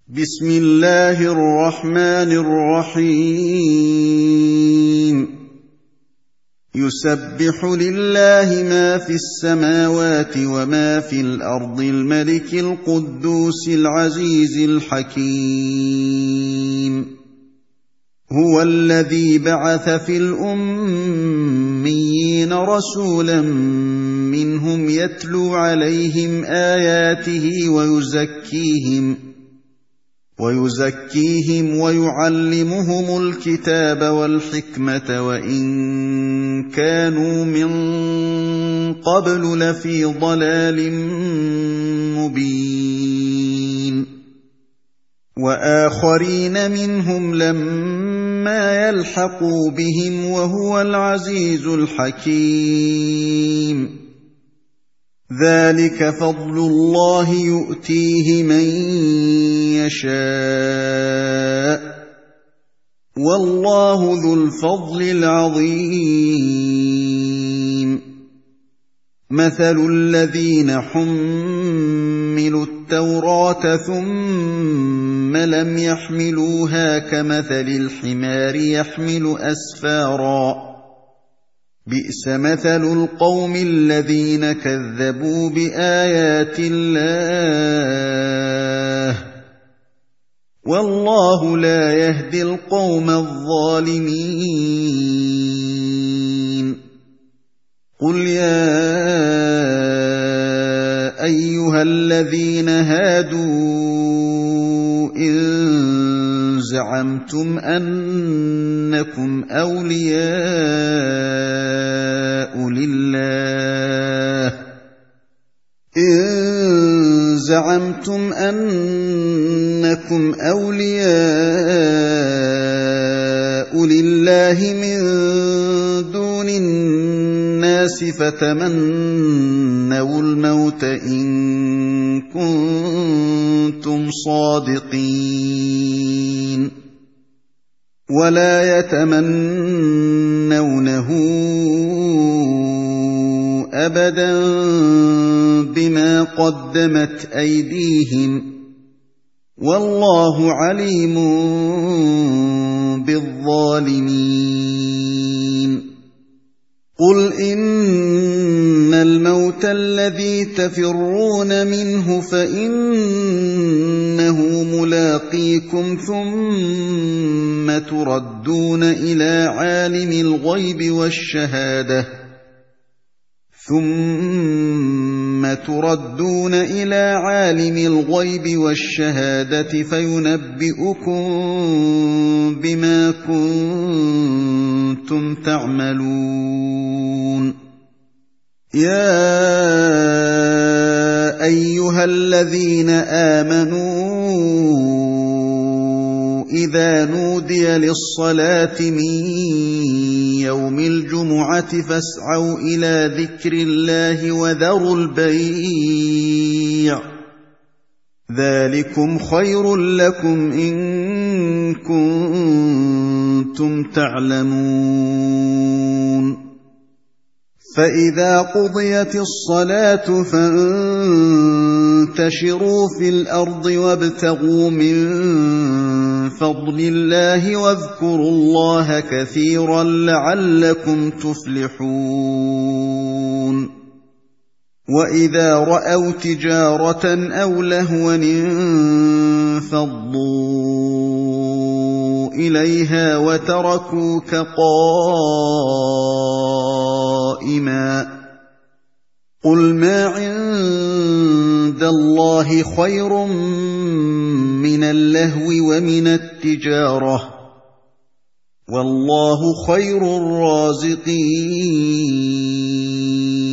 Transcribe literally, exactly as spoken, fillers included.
بسم الله الرحمن الرحيم يسبح لله ما في السماوات وما في الأرض الملك القدوس العزيز الحكيم هو الذي بعث في الأميين رسولا منهم يتلو عليهم آياته ويزكيهم ويزكيهم ويعلمهم الكتاب والحكمة وإن كانوا من قبل لفي ضلال مبين وآخرين منهم لما يلحقوا بهم وهو العزيز الحكيم ذلك فضل الله يؤتيه من يشاء والله ذو الفضل العظيم مثل الذين حملوا التوراة ثم لم يحملوها كمثل الحمار يحمل أسفاراً بئس مثل القوم الذين كذبوا بآيات الله والله لا يهدي القوم الظالمين قل يا أيها الذين هادوا إن زعمتم أنكم أولياء لله إن زعمتم أنكم أولياء لله من دون الناس فتمنوا الموت إن كنتم صادقين ولا يتمنونه أبدا بما قدمت أيديهم والله عليم بالظالمين قل إن الموت الذي تفرون منه فإنه ملاقيكم ثم تردون إلى عالم الغيب والشهادة ثم تردون إلى عالم الغيب والشهادة فينبئكم بما كنتم تعملون يا أيها الذين آمنوا إذا نودي للصلاة من يوم الجمعة فاسعوا إلى ذكر الله وذروا البيع ذلكم خير لكم إن كنتم تعلمون فإذا قضيت الصلاة فانتشروا في الأرض وابتغوا من فضل الله واذكروا الله كثيرا لعلكم تفلحون وإذا رأوا تجارة أو لهوا انفضوا إليها وتركوك قائما قل ما عند الله خير من اللهو ومن التجارة والله خير الرازقين